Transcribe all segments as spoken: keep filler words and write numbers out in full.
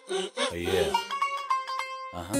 Yeah. Uh-huh.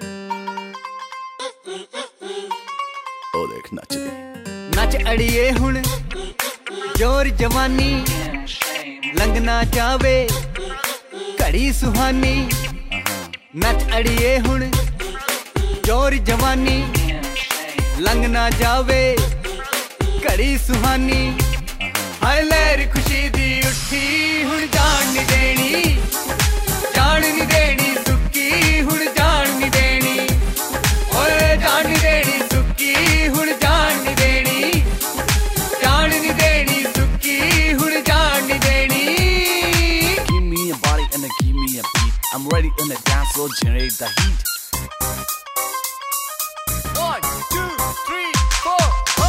ओ देख नचदी नच अड़िए हुण जोर जवानी लंघना चावे घड़ी सुहानी। नच अड़िए हुण जोर जवानी लंघना जावे घड़ी सुहानी। हाय लहर खुशी दी उठी हुण जान नी देनी, जान नी देनी सुक्की हुण जान नी देनी। ओए जान नी देनी सुक्की हुण जान नी देनी, जान नी देनी सुक्की हुण जान नी देनी। Give me a body and a give me a beat. I'm ready in the dance floor, generate the heat. One, two, three, four.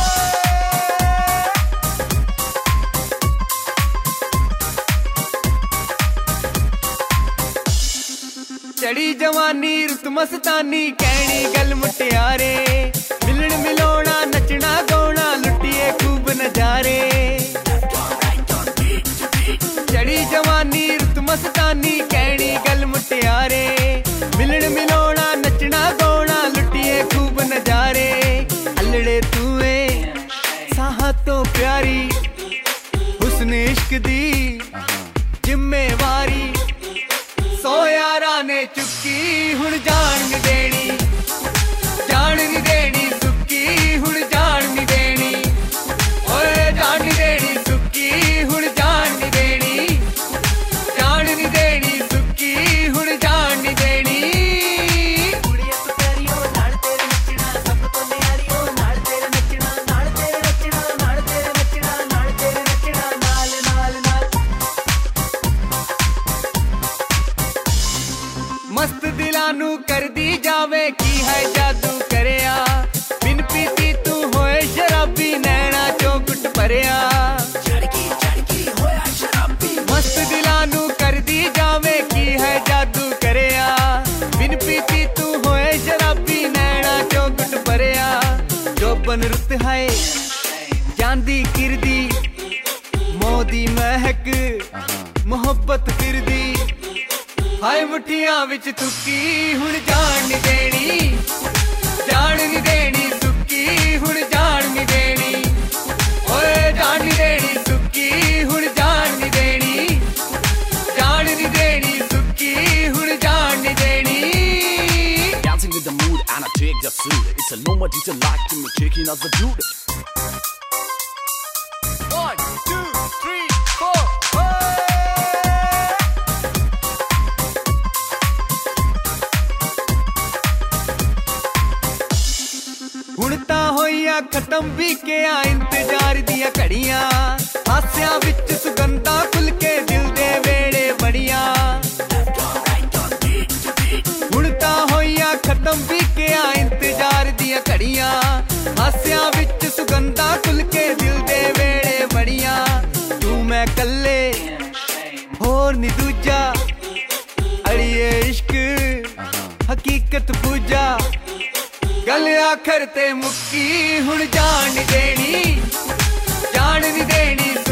चढ़ी जवानी रुत मस्तानी कहनी गल मुटियारे, मिलन मिलोना नचना गाना लुटिए खूब नजारे। चढ़ी जवानी रुत मस्तानी कहनी गल मुटियारे, मिलन मिलोना नचना गाना लुटिए खूब नजारे। अल्लड़े तूए साहा तो प्यारी हुस्न इश्क दी जिम्मेवारी। सो यारा ने चुक्की हुण जान नी देनी, जान नी देनी सुक्की हुण जान नी देनी। ओए जान नी देनी सुक्की हुण जान नी देनी, जान नी देनी सुक्की हुण जान नी देनी। कुड़िया तो प्यारी हो नाल तेरे नचना, सब तो न्यारी हो नाल तेरे नचना, नाल तेरे नचना, नाल तेरे नचना, नाल तेरे नचना, नाल नाल नाल। मस्त दिलां नू कर दी जावे की है जादू करया, बिन पीती तू होए शराबी नैना चो गुट भरिया। मस्त दिलां नू कर दी जावे की है जादू करया, बिन पीती तू होए शराबी नैना चो गुट भरिया। जोबन रुत है जांदी किरदी मोदी महक मोहब्बत फिरदी। हाय मुठियां विच तुक्की हुण जान नी देनी, जान नी देनी सुक्की हुण जान नी देनी। ओए जान नी देनी सुक्की हुण जान नी देनी, जान नी देनी सुक्की हुण जान नी देनी। Dancing with the mood and I take the suit. It's a no more teacher like to me taking as a dude. One, two, three, four. हुण तां होइया खत्म भी के आ इंतजार दिया घड़ियां, हास्यां विच सुगंधा खुल के दिल दे वेड़े बड़ियां। हुण तां होइया खत्म भी के आ इंतजार दिया घड़ियां, हास्यां विच सुगंधा खुल के दिल दे वेड़े बड़ियां। तू मैं कल्ले होर नी दूजा, अड़िए इश्क हकीकत पूजा। गल आखर ते मुक्की हुण जान नी देनी, जान नी देनी।